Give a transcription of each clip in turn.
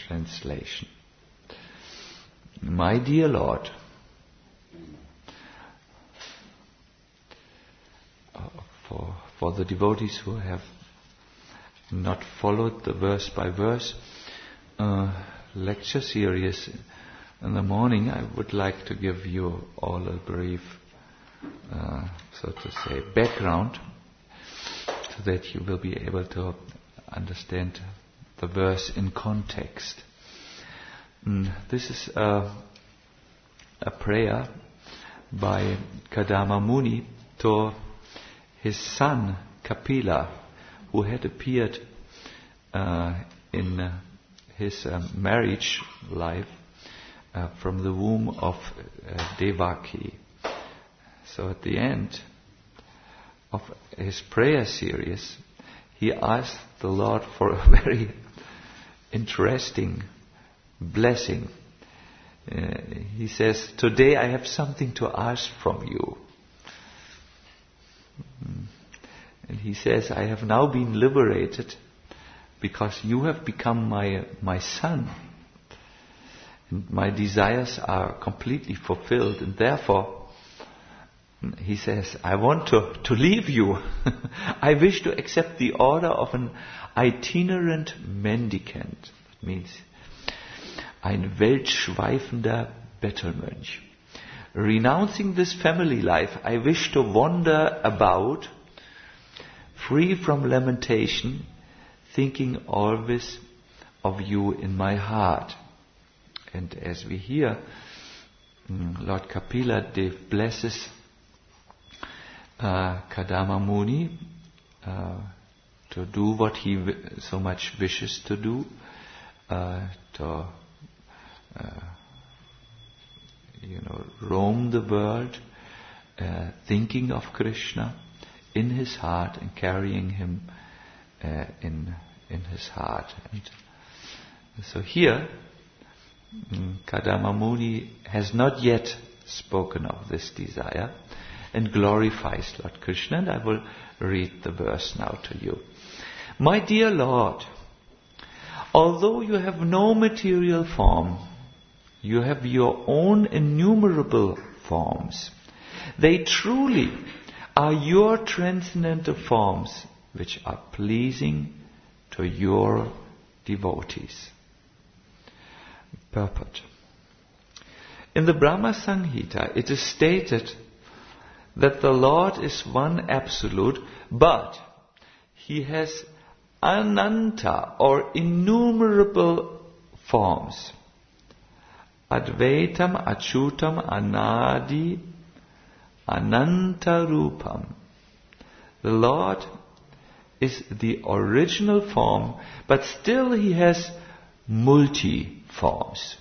translation. My dear Lord, for the devotees who have not followed the verse by verse lecture series in the morning, I would like to give you all a brief, so to say, background, so that you will be able to understand the verse in context. This is a prayer by Kadama Muni to his son Kapila, who had appeared in his marriage life from the womb of Devaki. So at the end of his prayer series, he asked the Lord for a very interesting blessing. He says, "Today I have something to ask from you." And he says, "I have now been liberated because you have become my son. And my desires are completely fulfilled. And therefore," he says, "I want to leave you. I wish to accept the order of an itinerant mendicant." That means ein weltschweifender Bettelmönch. "Renouncing this family life, I wish to wander about, free from lamentation, thinking always of you in my heart." And as we hear, Lord Kapila Dev blesses Kadama Muni to do what he so much wishes to do, to roam the world, thinking of Krishna in his heart and carrying him in his heart. And so here, Kadama Muni has not yet spoken of this desire and glorifies Lord Krishna, and I will read the verse now to you. "My dear Lord, although you have no material form, you have your own innumerable forms. They truly are your transcendental forms which are pleasing to your devotees." Purport. In the Brahma Samhita, it is stated that the Lord is one absolute, but he has ananta or innumerable forms. Advaitam, Achyutam, Anadi, Ananta Rupam. The Lord is the original form, but still he has multi-forms.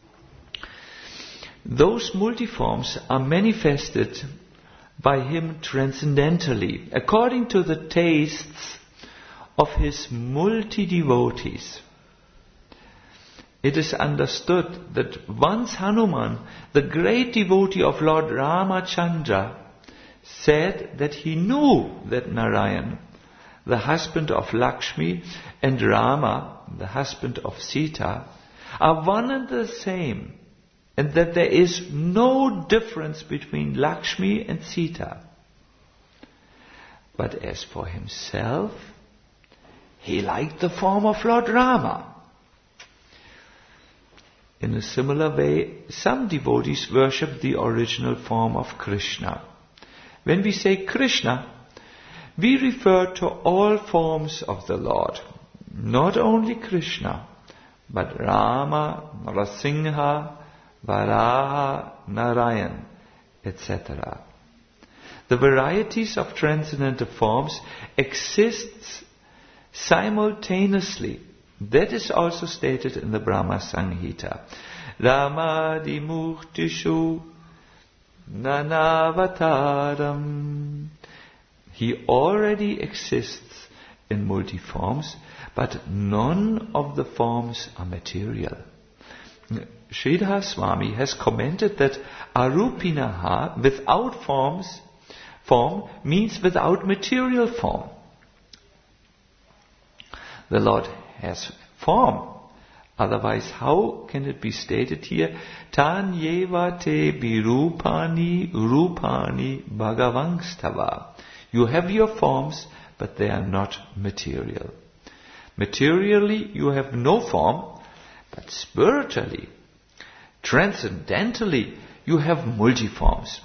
Those multi-forms are manifested by him transcendentally, according to the tastes of his multi-devotees. It is understood that once Hanuman, the great devotee of Lord Ramachandra, said that he knew that Narayan, the husband of Lakshmi, and Rama, the husband of Sita, are one and the same, and that there is no difference between Lakshmi and Sita. But as for himself, he liked the form of Lord Rama. In a similar way, some devotees worship the original form of Krishna. When we say Krishna, we refer to all forms of the Lord, not only Krishna, but Rama, Nrsimha, Varaha, Narayan, etc. The varieties of transcendental forms exist simultaneously. That is also stated in the Brahma Samhita. Ramadi Murtishu Nanavataram. He already exists in multi-forms, but none of the forms are material. Sridhar Swami has commented that Arupinaha, without form, means without material form. The Lord has form, Otherwise, how can it be stated here? Tan yeva te birupani rupani bhagavangstava. You have your forms, but they are not material. Materially, you have no form, but spiritually, transcendentally, you have multiforms.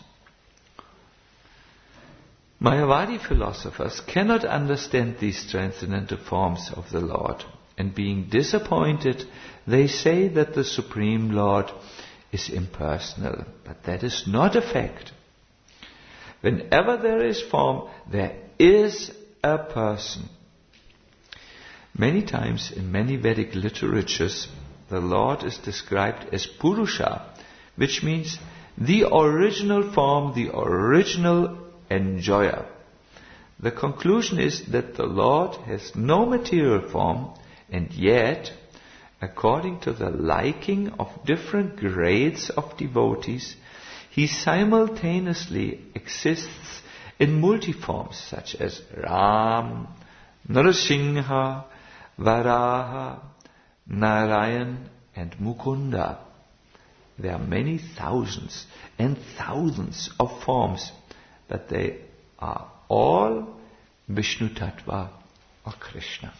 Mayavadi philosophers cannot understand these transcendental forms of the Lord, and being disappointed, they say that the Supreme Lord is impersonal. But that is not a fact. Whenever there is form, there is a person. Many times in many Vedic literatures, the Lord is described as Purusha, which means the original form, the original enjoyer. The conclusion is that the Lord has no material form, and yet, according to the liking of different grades of devotees, He simultaneously exists in multiforms such as Ram, Nrsimha, Varaha, Narayan and Mukunda. There are many thousands and thousands of forms, but they are all Vishnu Tattva or Krishna.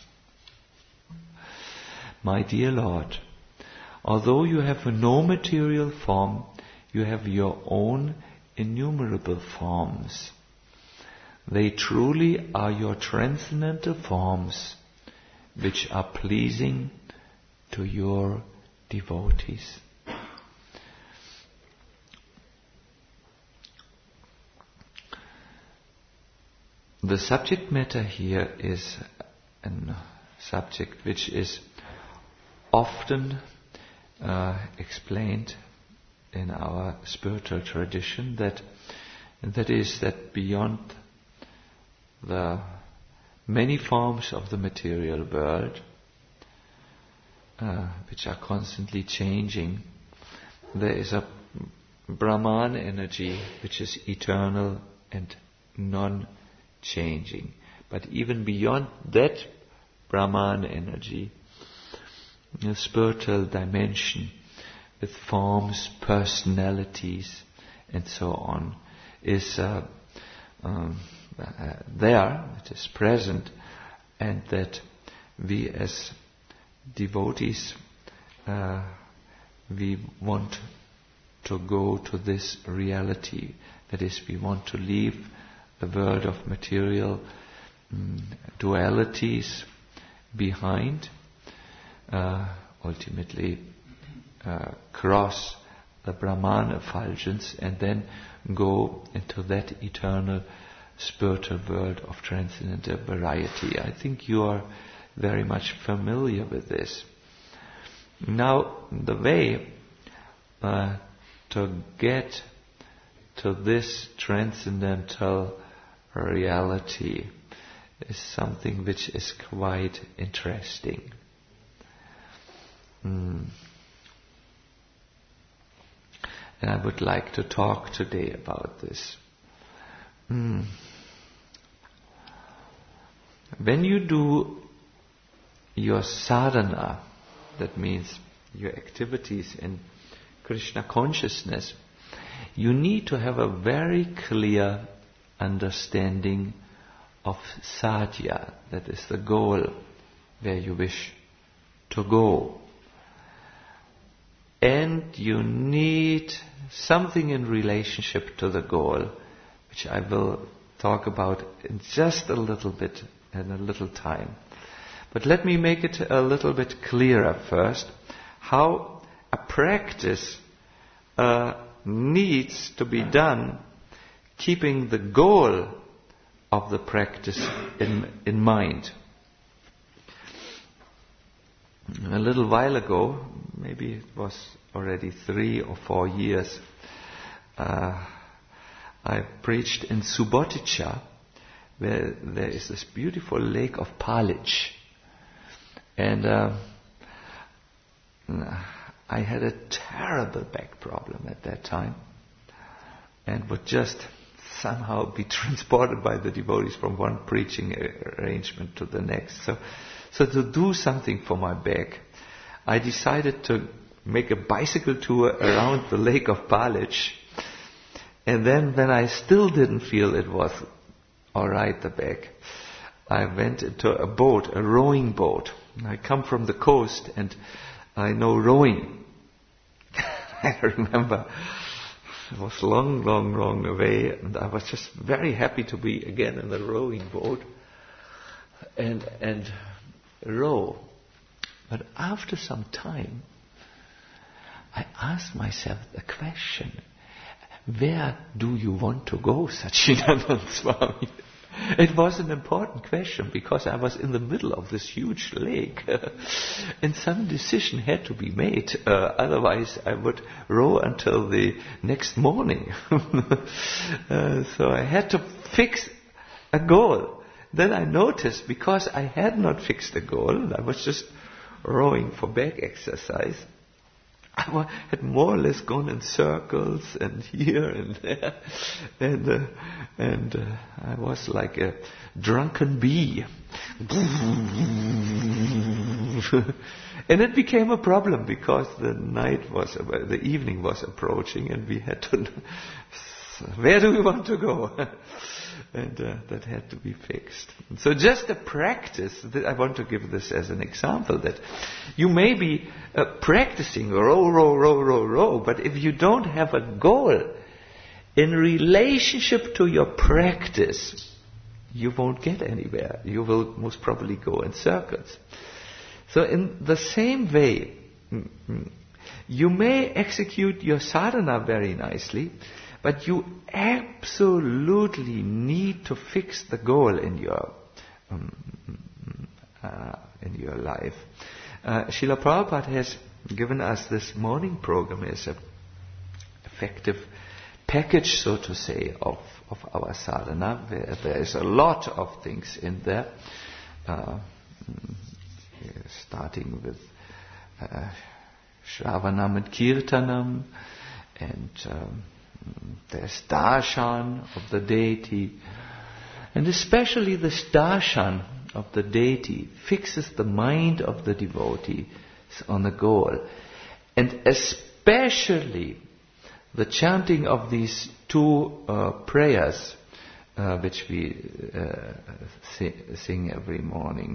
My dear Lord, although you have no material form, you have your own innumerable forms. They truly are your transcendental forms, which are pleasing to your devotees. The subject matter here is a subject which is often explained in our spiritual tradition, that is that beyond the many forms of the material world, which are constantly changing, there is a Brahman energy which is eternal and non-changing. But even beyond that Brahman energy, a spiritual dimension with forms, personalities, and so on, is there, it is present, and that we as devotees, we want to go to this reality. That is, we want to leave the world of material dualities behind, ultimately cross the Brahman effulgence and then go into that eternal spiritual world of transcendental variety. I think you are very much familiar with this. Now, the way to get to this transcendental reality is something which is quite interesting. And I would like to talk today about this. When you do your sadhana, that means your activities in Krishna consciousness, you need to have a very clear understanding of sadhya, that is the goal where you wish to go. And you need something in relationship to the goal, which I will talk about in just a little bit, in a little time. But let me make it a little bit clearer first, how a practice needs to be done, keeping the goal of the practice in mind. A little while ago, maybe it was already 3 or 4 years, I preached in Subotica, where there is this beautiful lake of Palic. And I had a terrible back problem at that time, and would just somehow be transported by the devotees from one preaching arrangement to the next. So to do something for my back, I decided to make a bicycle tour around the lake of Palic. And then when I still didn't feel it was all right, the back, I went into a boat, a rowing boat. I come from the coast and I know rowing. I remember it was long away, and I was just very happy to be again in the rowing boat and row. But after some time, I asked myself the question, where do you want to go, Satchidananda Swami? It was an important question because I was in the middle of this huge lake and some decision had to be made. Otherwise I would row until the next morning. So I had to fix a goal. Then I noticed, because I had not fixed a goal, I was just rowing for back exercise, I had more or less gone in circles and here and there, and I was like a drunken bee. And it became a problem because the evening was approaching, and we had to, where do we want to go? And that had to be fixed. So just a practice, I want to give this as an example, that you may be practicing row, but if you don't have a goal in relationship to your practice, you won't get anywhere. You will most probably go in circles. So in the same way, you may execute your sadhana very nicely, but you absolutely need to fix the goal in your life. Srila Prabhupada has given us this morning program as an effective package, so to say, of our sadhana. There is a lot of things in there, starting with Shravanam and Kirtanam, and there's darshan of the deity, and especially this darshan of the deity fixes the mind of the devotee on the goal. And especially the chanting of these two prayers which we sing every morning.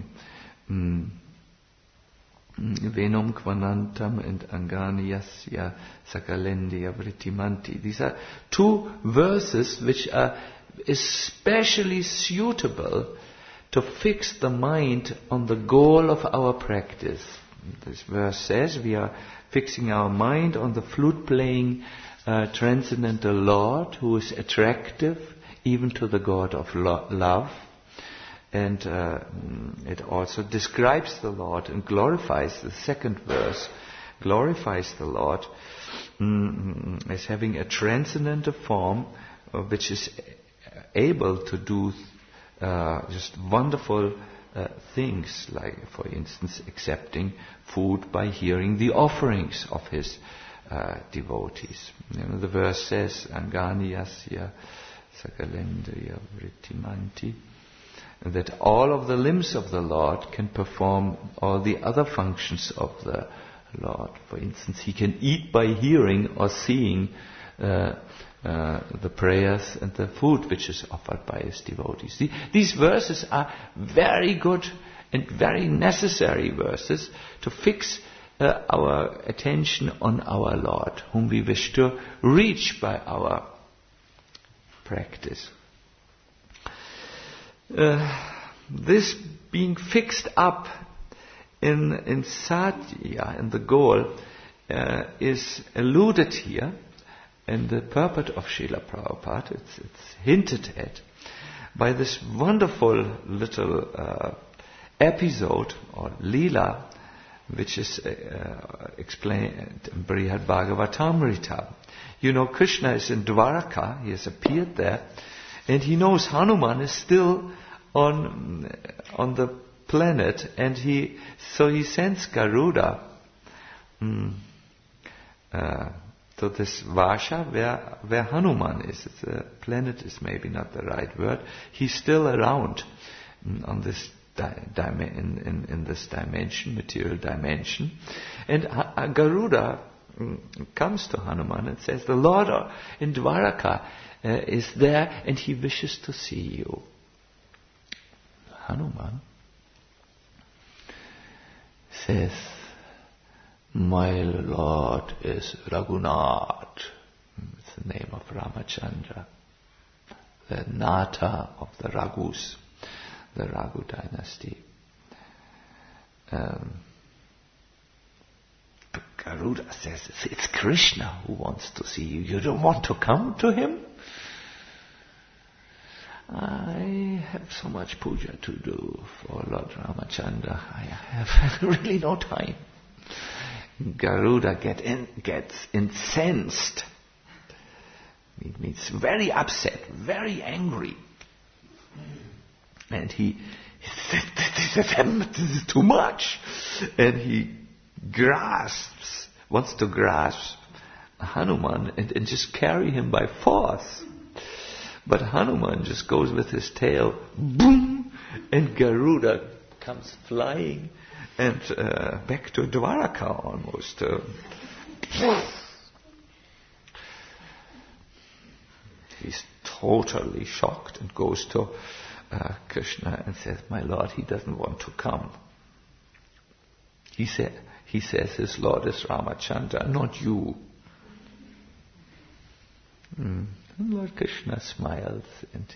Venum Kvanantam and Anganiyasya Sakalendiya Vrittimanti. These are two verses which are especially suitable to fix the mind on the goal of our practice. This verse says we are fixing our mind on the flute-playing transcendental Lord, who is attractive even to the God of love. And it also describes the Lord and glorifies, the second verse, glorifies the Lord as having a transcendental form which is able to do just wonderful things, like, for instance, accepting food by hearing the offerings of his devotees. The verse says, Anganiyasya Sakalendriya Vrittimanti, that all of the limbs of the Lord can perform all the other functions of the Lord. For instance, he can eat by hearing or seeing the prayers and the food which is offered by his devotees. These verses are very good and very necessary verses to fix our attention on our Lord, whom we wish to reach by our practice. This being fixed up in sadhya, in the goal, is alluded here in the purport of Srila Prabhupada. It's hinted at by this wonderful little episode or lila, which is explained in Brihad Bhagavatamrita. You know, Krishna is in Dwaraka, he has appeared there, and he knows Hanuman is still on the planet, and so he sends Garuda to this Vasha where Hanuman is. The planet is maybe not the right word. He's still around on this in this dimension, material dimension. And Garuda comes to Hanuman and says, the Lord in Dwaraka is there and he wishes to see you. Hanuman says, my Lord is Raghunath. It's the name of Ramachandra, the Natha of the Raghus, the Raghu dynasty. But Garuda says, it's Krishna who wants to see you. You don't want to come to him? I have so much puja to do for Lord Ramachandra. I have really no time. Garuda gets incensed. It means very upset, very angry. And he said, this is too much. And he wants to grasp Hanuman and just carry him by force. But Hanuman just goes with his tail, boom, and Garuda comes flying and back to Dwaraka almost. He's totally shocked and goes to Krishna and says, my Lord, he doesn't want to come. He says his Lord is Ramachandra, not you. And Lord Krishna smiles and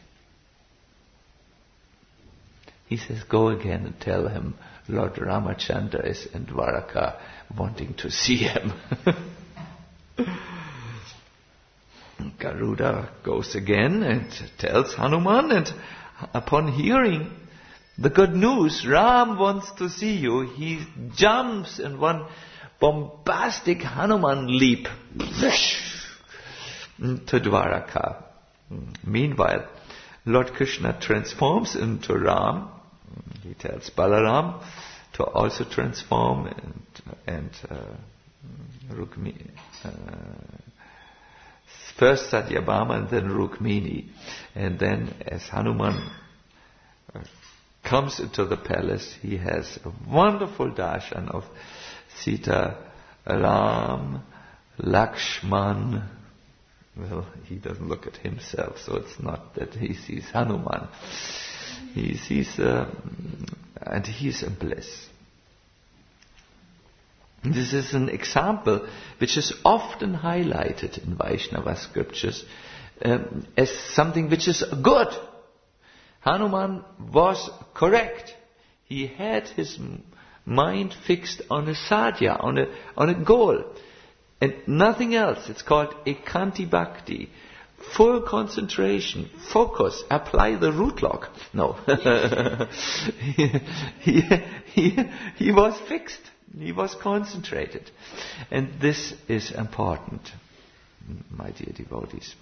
he says, go again and tell him Lord Ramachandra is in Dwaraka wanting to see him. Garuda goes again and tells Hanuman, and upon hearing the good news, Ram wants to see you, he jumps in one bombastic Hanuman leap to Dwaraka. Meanwhile, Lord Krishna transforms into Ram. He tells Balaram to also transform, and Rukmini. First Satyabhama and then Rukmini. And then as Hanuman comes into the palace, he has a wonderful darshan of Sita, Ram, Lakshman. Well, he doesn't look at himself, so it's not that he sees Hanuman. He sees, and he is in bliss. This is an example which is often highlighted in Vaishnava scriptures as something which is good. Hanuman was correct. He had his mind fixed on a sadhya, on a goal, and nothing else. It's called ekanti bhakti. Full concentration, focus, apply the root lock. No. he was fixed. He was concentrated. And this is important, my dear devotees.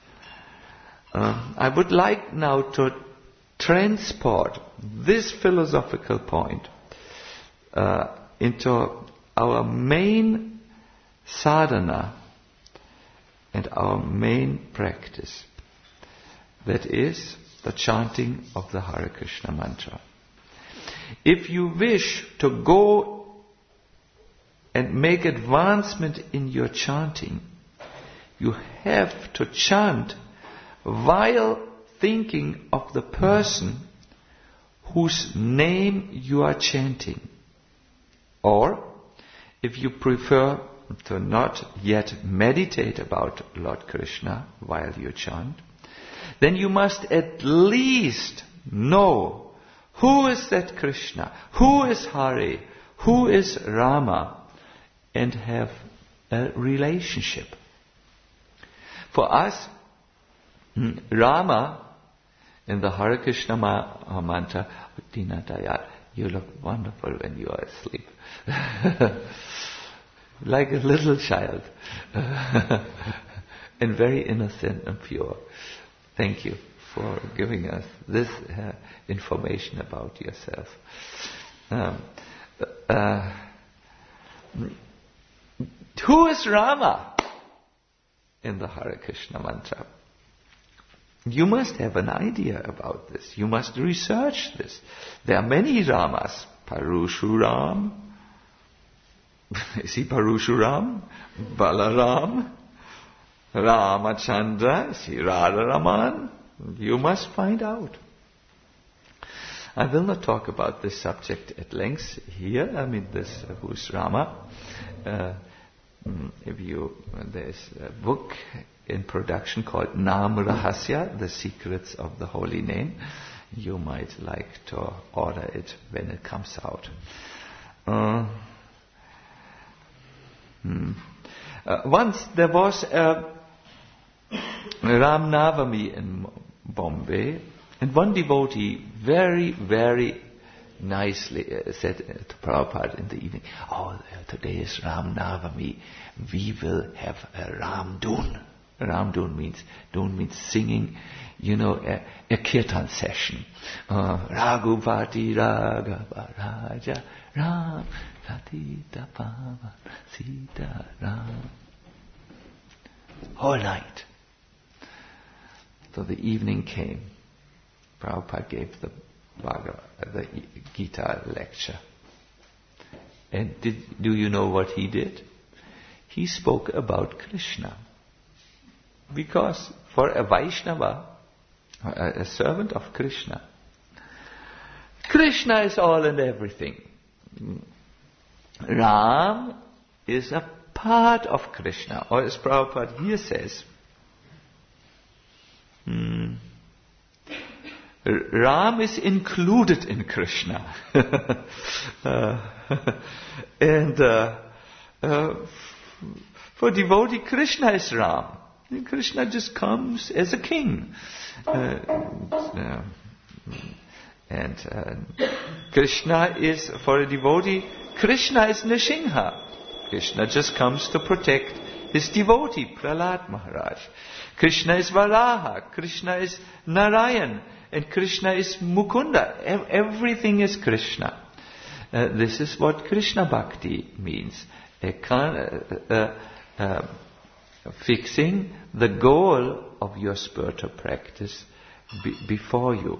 I would like now to transport this philosophical point into our main sadhana and our main practice. That is the chanting of the Hare Krishna mantra. If you wish to go and make advancement in your chanting, you have to chant while thinking of the person whose name you are chanting. Or, if you prefer to not yet meditate about Lord Krishna while you chant, then you must at least know who is that Krishna, who is Hare, who is Rama, and have a relationship. For us, Rama in the Hare Krishna mantra, Dina Dayal, you look wonderful when you are asleep. Like a little child. And very innocent and pure. Thank you for giving us this information about yourself. Who is Rama in the Hare Krishna mantra? You must have an idea about this. You must research this. There are many Ramas. Parushuram. Is he Parushuram? Balaram? Ramachandra? Is he Radharaman? You must find out. I will not talk about this subject at length here. Who's Rama? There's a book in production called Nam Rahasya, The Secrets of the Holy Name. You might like to order it when it comes out. Once there was a Ram Navami in Bombay, and one devotee very, very nicely said to Prabhupada in the evening, today is Ram Navami, we will have a Ram Dun. Ram Dun means singing, a kirtan session. Raghupati Raghava Raja Ram Satita Pavan Sita Ram. All night. So the evening came. Prabhupada gave the Gita lecture. And do you know what he did? He spoke about Krishna. Because for a Vaishnava, a servant of Krishna, Krishna is all and everything. Ram is a part of Krishna. Or as Prabhupada here says, Ram is included in Krishna. For devotee, Krishna is Ram. And Krishna just comes as a king. Krishna is, for a devotee, Krishna is Nrsimha. Krishna just comes to protect his devotee, Prahlad Maharaj. Krishna is Varaha. Krishna is Narayan. And Krishna is Mukunda. Everything is Krishna. This is what Krishna Bhakti means. Fixing the goal of your spiritual practice before you.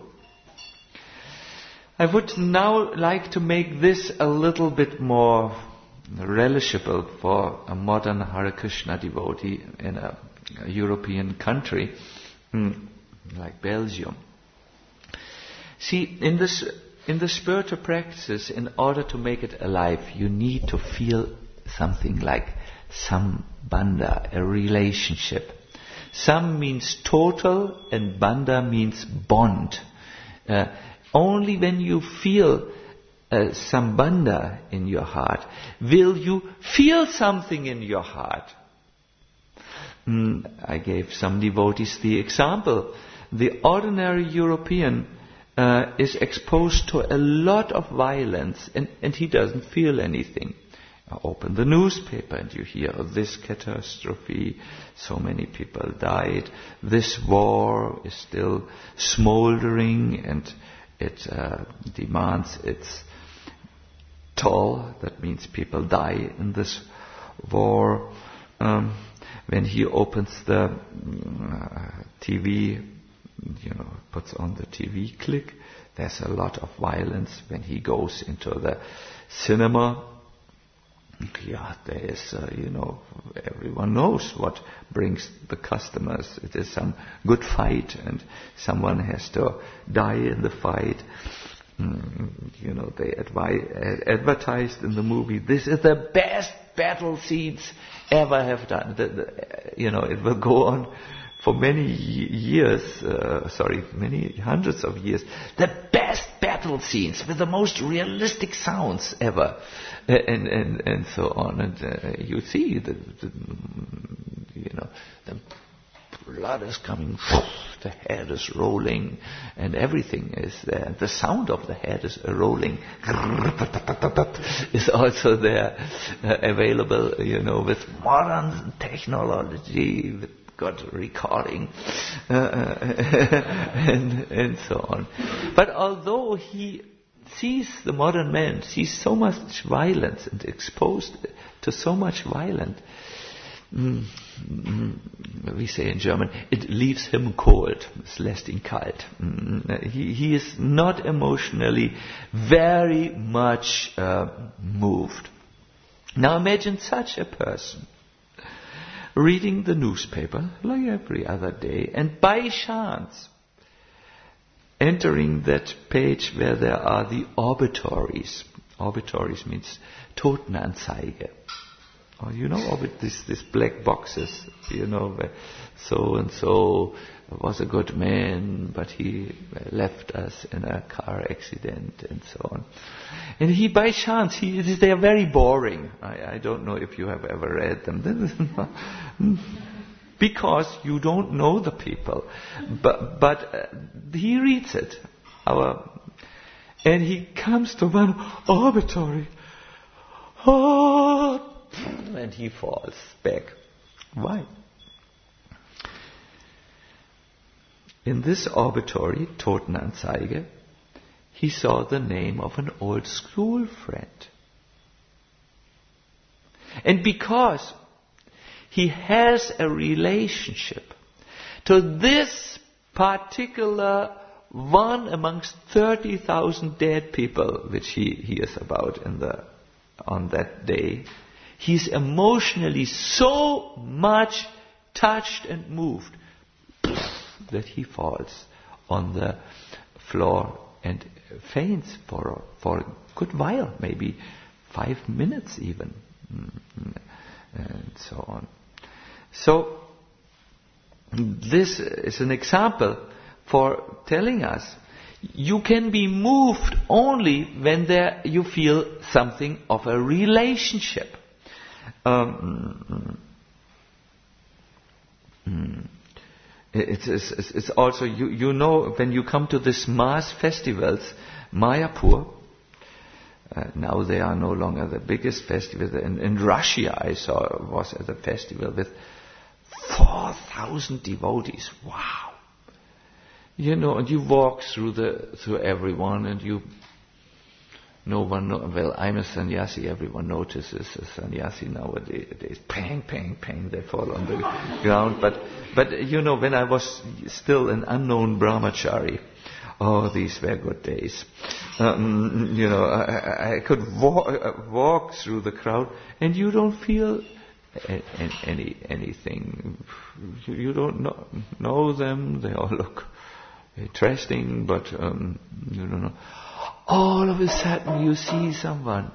I would now like to make this a little bit more relishable for a modern Hare Krishna devotee in a European country like Belgium. See, in the spiritual practices, in order to make it alive, you need to feel something like sambandha, a relationship. Sam means total and bandha means bond. Only when you feel sambandha in your heart will you feel something in your heart. I gave some devotees the example. The ordinary European is exposed to a lot of violence and he doesn't feel anything. Open the newspaper and you hear of this catastrophe, so many people died, this war is still smoldering and it demands its toll. That means people die in this war. When he opens the TV, puts on the TV click, there's a lot of violence. When he goes into the cinema, there is, everyone knows what brings the customers. It is some good fight and someone has to die in the fight. They advertised in the movie, this is the best battle scenes ever have done. It will go on for many years, many hundreds of years. The best battle scenes with the most realistic sounds ever. And so on, and you see the blood is coming, the head is rolling, and everything is there. The sound of the head is rolling is also there, available, with modern technology, with good recording, and so on. But although he sees, the modern man sees so much violence and exposed to so much violence, we say in German, it leaves him cold. Es lässt ihn kalt. He is not emotionally very much moved. Now imagine such a person reading the newspaper like every other day, and by chance entering that page where there are the obituaries. Obituaries means Totenanzeige. Oh, you know, this black boxes, you know, where so and so was a good man, but he left us in a car accident and so on. And he, by chance, they are very boring. I don't know if you have ever read them. Because you don't know the people. But he reads it. And he comes to one obituary. Oh, and he falls back. Why? In this obituary, Totenanzeige, he saw the name of an old school friend. And because he has a relationship to this particular one amongst 30,000 dead people, which he hears about on that day, he's emotionally so much touched and moved that he falls on the floor and faints for a good while, maybe 5 minutes even, and so on. So this is an example for telling us you can be moved only when you feel something of a relationship. It's also, you know, when you come to these mass festivals, Mayapur, now they are no longer the biggest festival. In Russia I saw was at a festival with 4,000 devotees. Wow! You know, and you walk through everyone, and I'm a sannyasi, everyone notices a sannyasi nowadays. Pang, pang, pang, they fall on the ground. But you know, when I was still an unknown brahmachari, oh, these were good days. You know, I could walk through the crowd, and you don't feel anything. You don't know them. They all look interesting, but you don't know. All of a sudden, you see someone,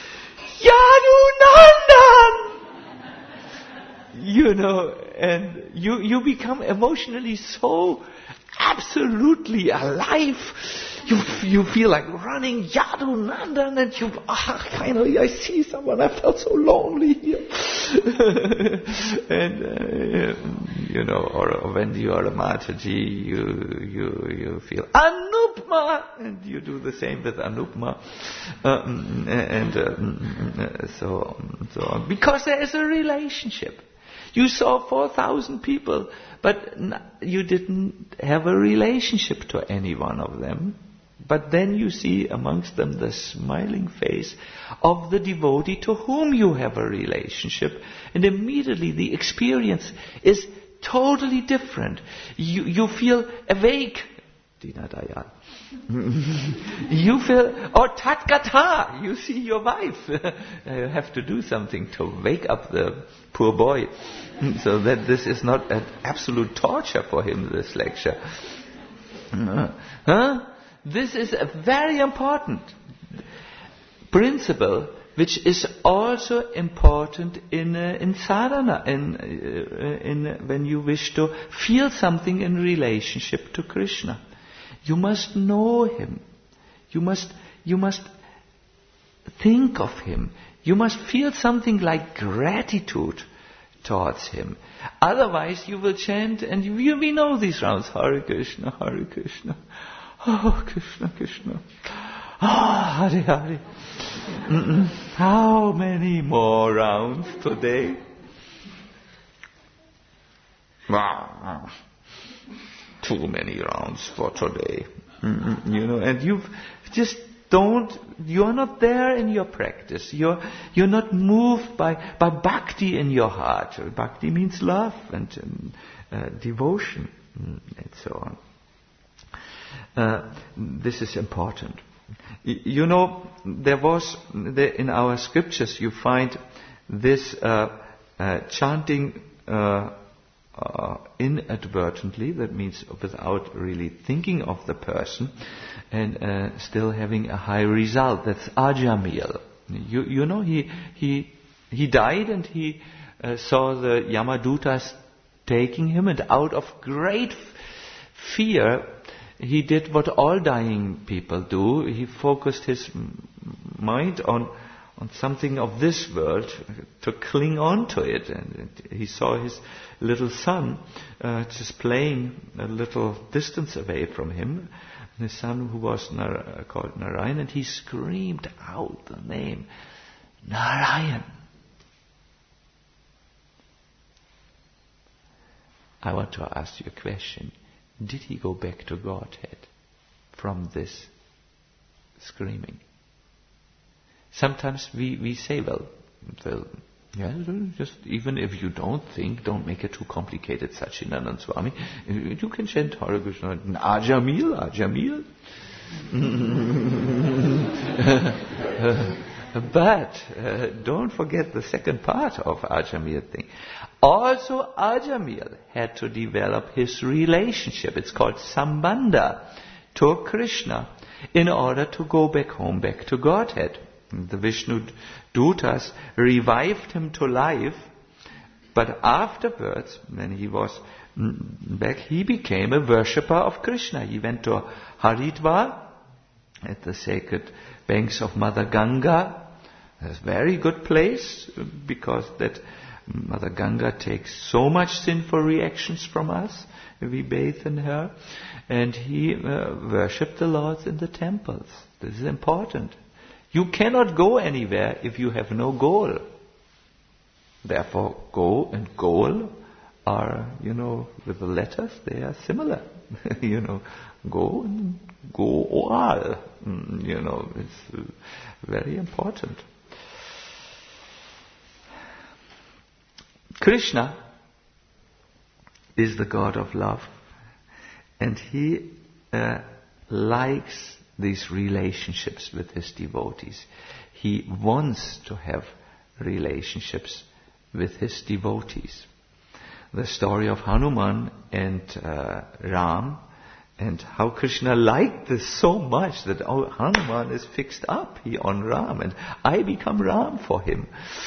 Yadunandan! You know, and you become emotionally so absolutely alive. You feel like running, Yadunandan, and finally I see someone. I felt so lonely here. And you know, or when you are a Mataji, you feel Anupma, and you do the same with Anupma, so on. Because there is a relationship. You saw 4,000 people, but you didn't have a relationship to any one of them. But then you see amongst them the smiling face of the devotee to whom you have a relationship, and immediately the experience is totally different. You feel awake. Dina Dayal. You feel, or Tatkata, you see your wife. You have to do something to wake up the poor boy, so that this is not an absolute torture for him, this lecture. This is a very important principle, which is also important in sadhana, in when you wish to feel something in relationship to Krishna. You must know him. You must think of him. You must feel something like gratitude towards him. Otherwise, you will chant, and we know these rounds: Hare Krishna, Hare Krishna, oh Krishna, Krishna, oh Hare Hare. How many more rounds today? Too many rounds for today. You know, and you've just You're not there in your practice. You're not moved by bhakti in your heart. Bhakti means love and devotion and so on. This is important. You know, in our scriptures you find this chanting inadvertently, that means without really thinking of the person, and still having a high result. That's Ajamil. You know, he died, and he saw the Yamadutas taking him, and out of great fear he did what all dying people do. He focused his mind on something of this world, to cling on to it. And he saw his little son just playing a little distance away from him. And his son, who was called Narayan, and he screamed out the name, Narayan. I want to ask you a question. Did he go back to Godhead from this screaming? Sometimes we say, well, yeah, just even if you don't think, don't make it too complicated, Sachinanand Swami. You can chant Hare Krishna, Ajamil, Ajamil. But don't forget the second part of Ajamil thing. Also, Ajamil had to develop his relationship. It's called Sambandha to Krishna in order to go back home, back to Godhead. The Vishnu Dutas revived him to life, but afterwards, when he was back, he became a worshipper of Krishna. He went to Haridwar at the sacred banks of Mother Ganga. It's a very good place, because that Mother Ganga takes so much sinful reactions from us. We bathe in her. And he worshipped the Lord in the temples. This is important. You cannot go anywhere if you have no goal. Therefore, go and goal are, with the letters, they are similar. Go and go all. It's very important. Krishna is the God of love, and he likes these relationships with his devotees. He wants to have relationships with his devotees. The story of Hanuman and Ram, and how Krishna liked this so much that Hanuman is fixed up on Ram, and I become Ram for him.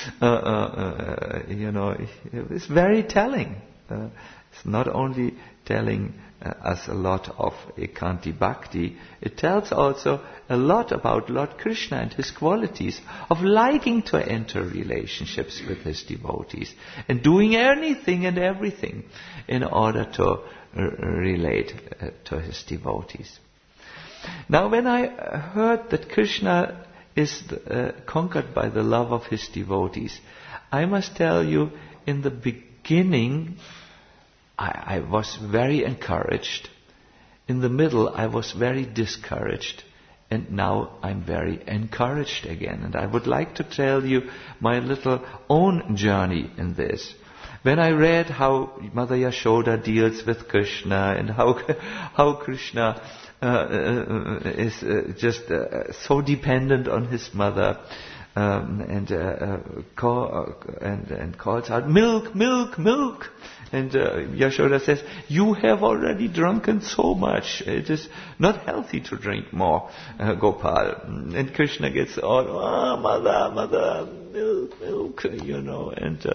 It's very telling. It's not only telling us a lot of Ekanti Bhakti, it tells also a lot about Lord Krishna and his qualities of liking to enter relationships with his devotees and doing anything and everything in order to relate to his devotees. Now, when I heard that Krishna is conquered by the love of his devotees, I must tell you, in the beginning, I was very encouraged. In the middle, I was very discouraged. And now I'm very encouraged again. And I would like to tell you my little own journey in this. When I read how Mother Yashoda deals with Krishna, and how Krishna is just so dependent on his mother, and calls out, milk, milk, milk. And Yashoda says, you have already drunken so much. It is not healthy to drink more, Gopal. And Krishna gets all, mother, milk, milk, and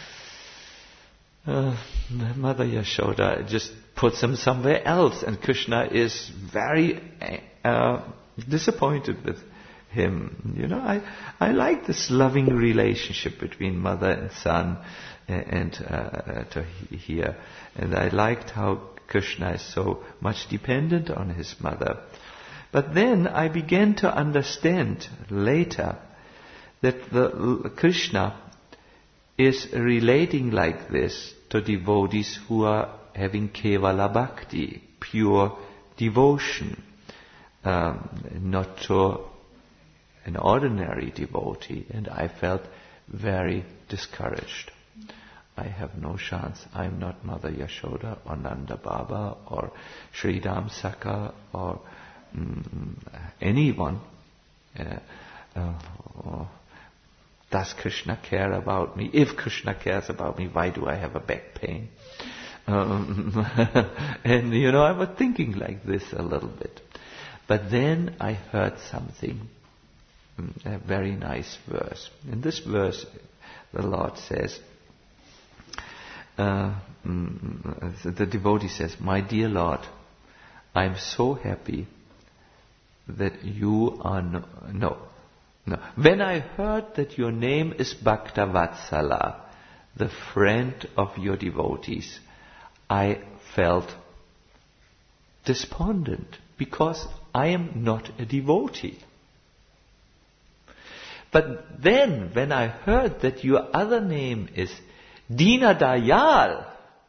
Mother Yashoda just puts him somewhere else. And Krishna is very disappointed with him. I like this loving relationship between mother and son, and to hear. And I liked how Krishna is so much dependent on his mother. But then I began to understand later that the Krishna is relating like this to devotees who are having Kevala Bhakti, pure devotion, not to an ordinary devotee, and I felt very discouraged. I have no chance. I'm not Mother Yashoda or Nanda Baba or Sridham Saka or anyone. Does Krishna care about me? If Krishna cares about me, why do I have a back pain? And I was thinking like this a little bit. But then I heard something, a very nice verse. In this verse, the Lord says, the devotee says, "My dear Lord, I'm so happy that you are no. When I heard that your name is Bhaktavatsala, the friend of your devotees, I felt despondent because I am not a devotee. But then, when I heard that your other name is Dina Dayal,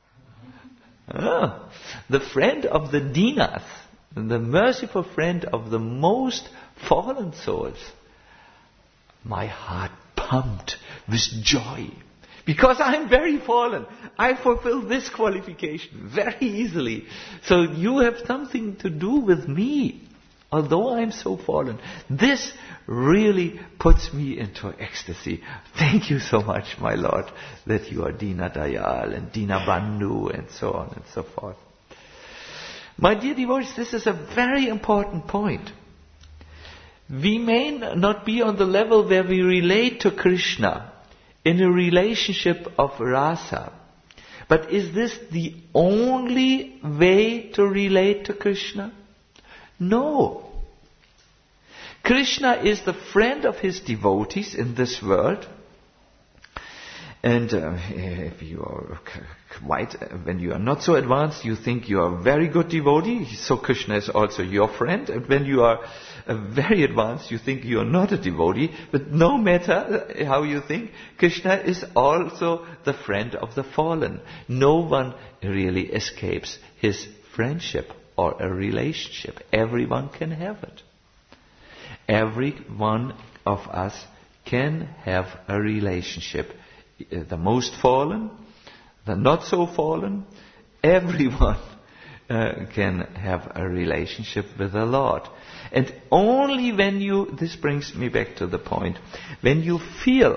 the friend of the Dinas, the merciful friend of the most fallen souls, my heart pumped with joy. Because I'm very fallen. I fulfill this qualification very easily. So you have something to do with me, although I'm so fallen. This really puts me into ecstasy. Thank you so much, my Lord, that you are Dina Dayal and Dina Bandhu and so on and so forth. My dear devotees, this is a very important point. We may not be on the level where we relate to Krishna in a relationship of rasa. But is this the only way to relate to Krishna? No. Krishna is the friend of his devotees in this world. And if you are when you are not so advanced, you think you are a very good devotee, so Krishna is also your friend. And when you are very advanced, you think you are not a devotee. But no matter how you think, Krishna is also the friend of the fallen. No one really escapes his friendship or a relationship. Everyone can have it. Every one of us can have a relationship. The most fallen, the not so fallen, everyone can have a relationship with the Lord. And only when this brings me back to the point, when you feel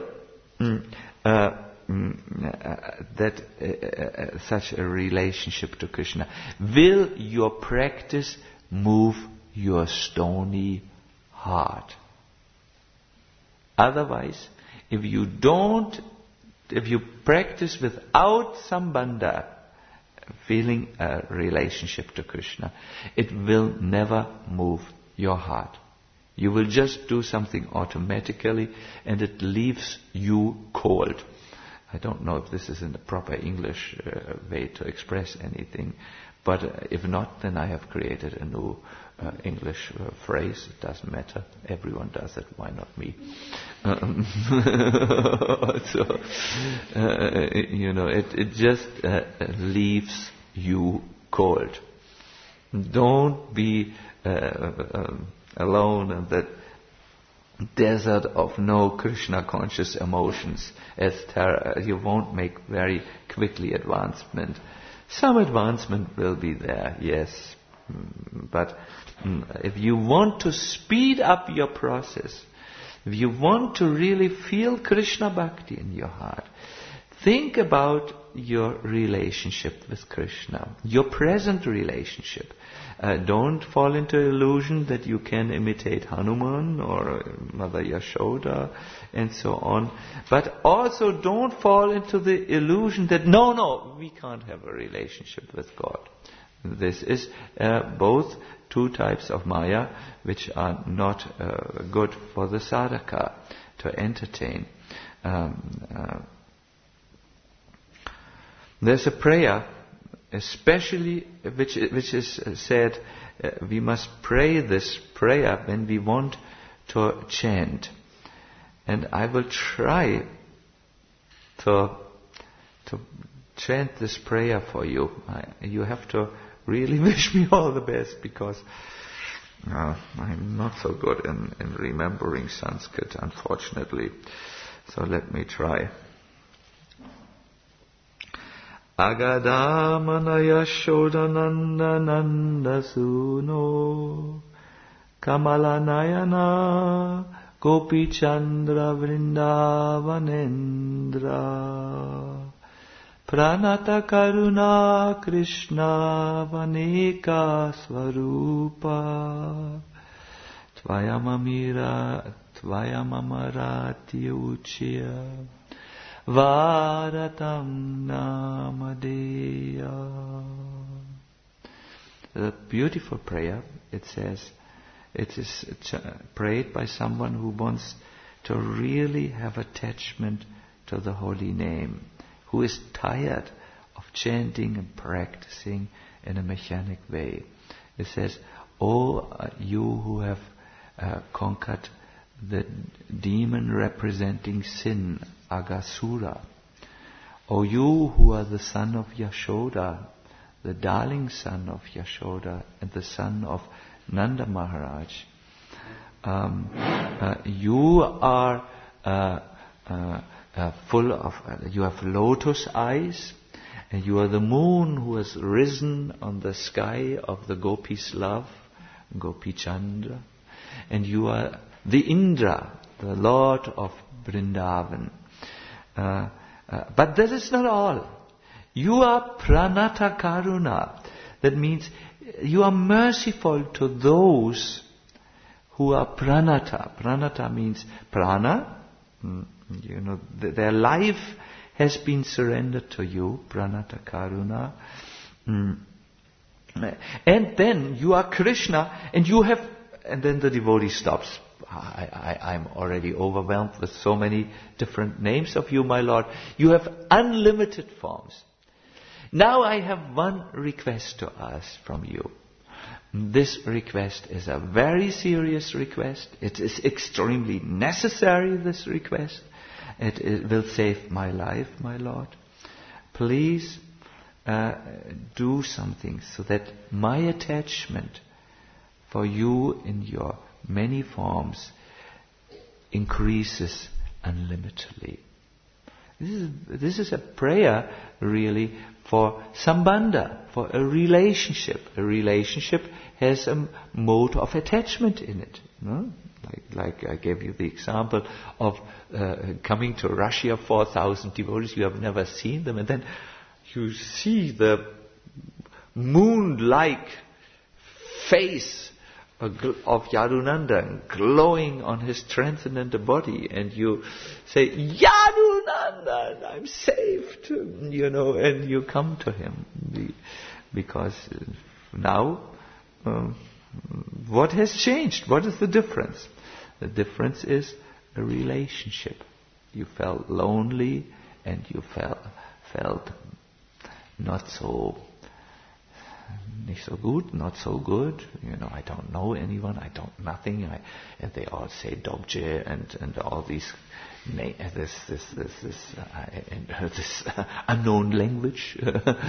that such a relationship to Krishna, will your practice move your stony heart. Otherwise, if you practice without sambandha, feeling a relationship to Krishna, it will never move your heart. You will just do something automatically and it leaves you cold. I don't know if this is in the proper English way to express anything, but if not, then I have created a new English phrase. It doesn't matter. Everyone does it. Why not me? So, it just leaves you cold. Don't be alone in that desert of no Krishna conscious emotions. You won't make very quickly advancement. Some advancement will be there, yes. But if you want to speed up your process, if you want to really feel Krishna Bhakti in your heart, think about your relationship with Krishna, your present relationship. Don't fall into illusion that you can imitate Hanuman or Mother Yashoda and so on. But also don't fall into the illusion that no, we can't have a relationship with God. This is both two types of Maya which are not good for the sadhaka to entertain. There's a prayer, especially which is said, we must pray this prayer when we want to chant. And I will try to chant this prayer for you. You have to really wish me all the best, because I'm not so good in remembering Sanskrit, unfortunately. So let me try. Agadamanaya Shodhananda Nanda Suno Kamalanayana Gopi Chandra Vrindavanendra Pranata Karuna Krishna Vaneka Swarupa Tvayamamarati Uchya Varatam Namadeya. A beautiful prayer. It says it is prayed by someone who wants to really have attachment to the holy name, who is tired of chanting and practicing in a mechanic way. It says, "O you who have conquered the demon representing sin, Aghasura. O you who are the son of Yashoda, the darling son of Yashoda and the son of Nanda Maharaj. You are full of, you have lotus eyes, and you are the moon who has risen on the sky of the Gopi's love, Gopi Chandra, and you are the Indra, the Lord of Vrindavan. But that is not all. You are Pranata Karuna. That means you are merciful to those who are Pranata. Pranata means prana. Their life has been surrendered to you, Pranata Karuna. And then you are Krishna, and you have, and then the devotee stops. I'm already overwhelmed with so many different names of you, my Lord. You have unlimited forms. Now I have one request to ask from you. This request is a very serious request. It is extremely necessary, this request. It will save my life, my Lord. Please do something so that my attachment for you in your many forms increases unlimitedly. This is a prayer really for sambandha, for a relationship. A relationship has a mode of attachment in it. No? Like I gave you the example of coming to Russia, 4,000 devotees, you have never seen them, and then you see the moon-like face of Yadunandan glowing on his transcendental body, and you say, Yadunandan, I'm saved, and you come to him. Because now, what has changed? What is the difference? The difference is a relationship. You felt lonely, and you felt not so good, not so good. I don't know anyone. I don't nothing. And they all say Dobje and all these this unknown language.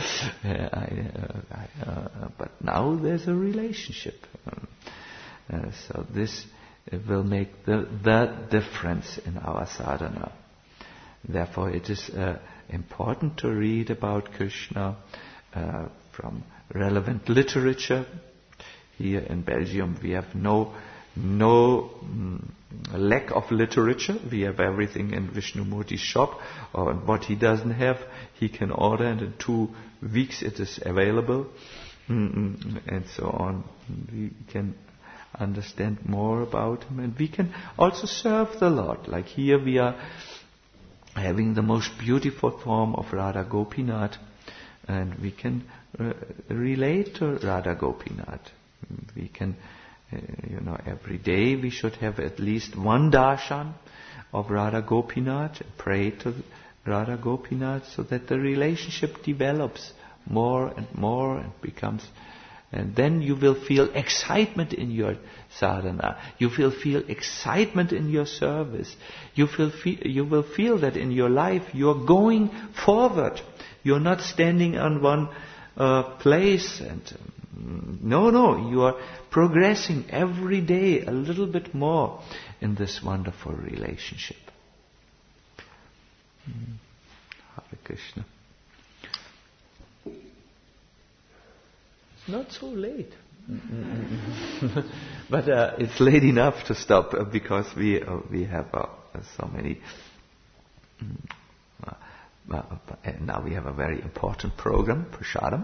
But now there's a relationship. So this will make the difference in our sadhana. Therefore, it is important to read about Krishna from relevant literature. Here in Belgium we have no lack of literature. We have everything in Vishnumurti's shop, or what he doesn't have he can order, and in 2 weeks it is available, and so on. We can understand more about him, and we can also serve the Lord. Like here we are having the most beautiful form of Radha Gopinath, and we can relate to Radha Gopinath. We can, every day we should have at least one darshan of Radha Gopinath, pray to Radha Gopinath, so that the relationship develops more and more and becomes, and then you will feel excitement in your sadhana. You will feel excitement in your service. You will feel that in your life you are going forward. You're not standing on one place and No, you are progressing every day a little bit more in this wonderful relationship. Hare Krishna. It's not so late. But it's late enough to stop because we have so many. Now we have a very important program, Prasadam.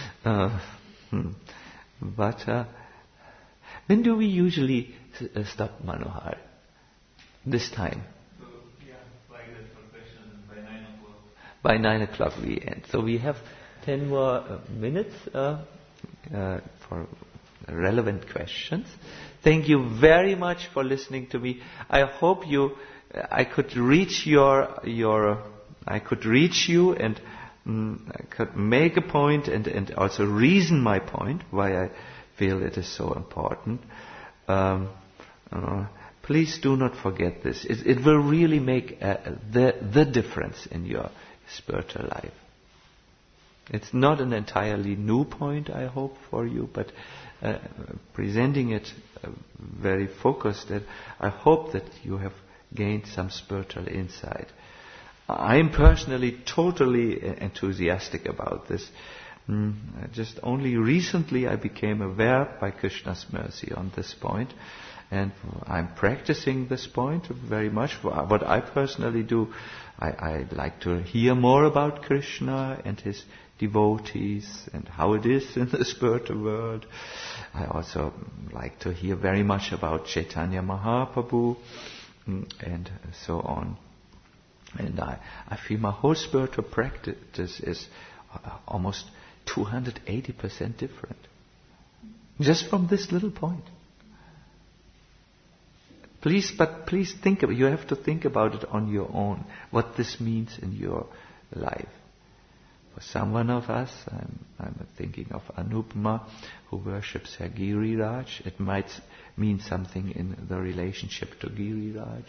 But when do we usually stop, Manohar? This time? Like that for questions by 9 o'clock. By 9 o'clock we end. So we have 10 more minutes for relevant questions. Thank you very much for listening to me. I hope I could reach I could reach you and I could make a point and also reason my point why I feel it is so important. Please do not forget this. It will really make the difference in your spiritual life. It's not an entirely new point, I hope, for you, but presenting it very focused, I hope that you have gained some spiritual insight. I'm personally totally enthusiastic about this. Just only recently I became aware by Krishna's mercy on this point, and I'm practicing this point very much. What I personally do, I like to hear more about Krishna and his devotees and how it is in the spiritual world. I also like to hear very much about Chaitanya Mahaprabhu and so on. And I feel my whole spiritual practice is almost 280% different. Just from this little point. Please think about it. You have to think about it on your own, what this means in your life. For someone of us, I'm thinking of Anupama, who worships Herr Giriraj. It might mean something in the relationship to Giriraj.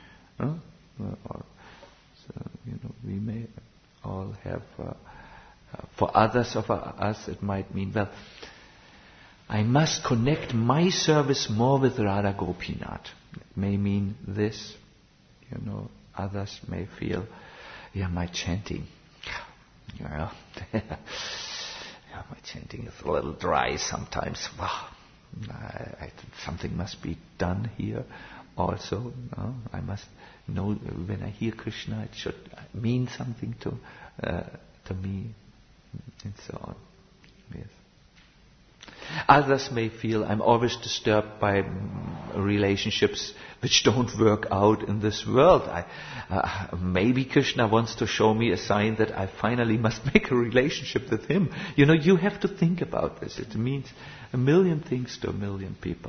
We may all have, for others of us, it might mean, well, I must connect my service more with Radha Gopinath. It may mean this. Others may feel, my chanting. My chanting is a little dry sometimes. Wow, I think something must be done here. Also, I must know when I hear Krishna, it should mean something to me, and so on. Yes. Others may feel I'm always disturbed by relationships which don't work out in this world. Maybe Krishna wants to show me a sign that I finally must make a relationship with him. You have to think about this. It means a million things to a million people.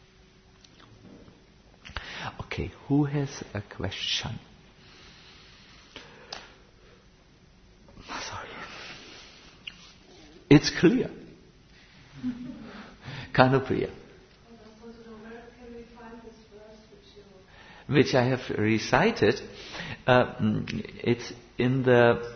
Okay, who has a question? Sorry. It's clear. Kanupriya. Which I have recited. It's in the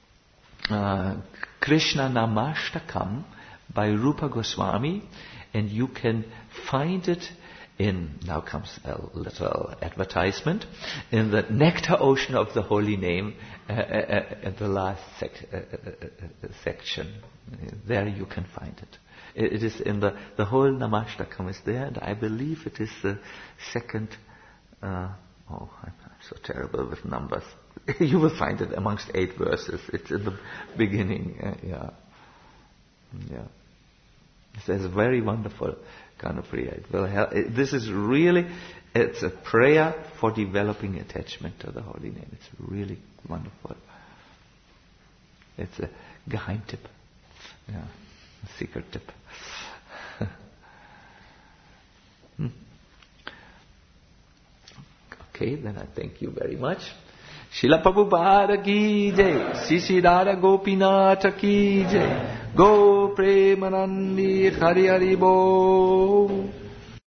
Krishna Namashtakam by Rupa Goswami, and you can find it now comes a little advertisement, in the Nectar Ocean of the Holy Name, at the last section. There you can find it. It is in the whole Namashtakam is there, and I believe it is the second. I'm so terrible with numbers. You will find it amongst 8 verses. It's in the beginning. It says very wonderful kind of prayer. It will help. This is really, it's a prayer for developing attachment to the Holy Name. It's really wonderful. It's a geheim tip. A secret tip. Okay, then I thank you very much. Srila Prabhupada ki jai, Sri Radha Gopinath ki jai, Go Premanandi Hari Hari Bo.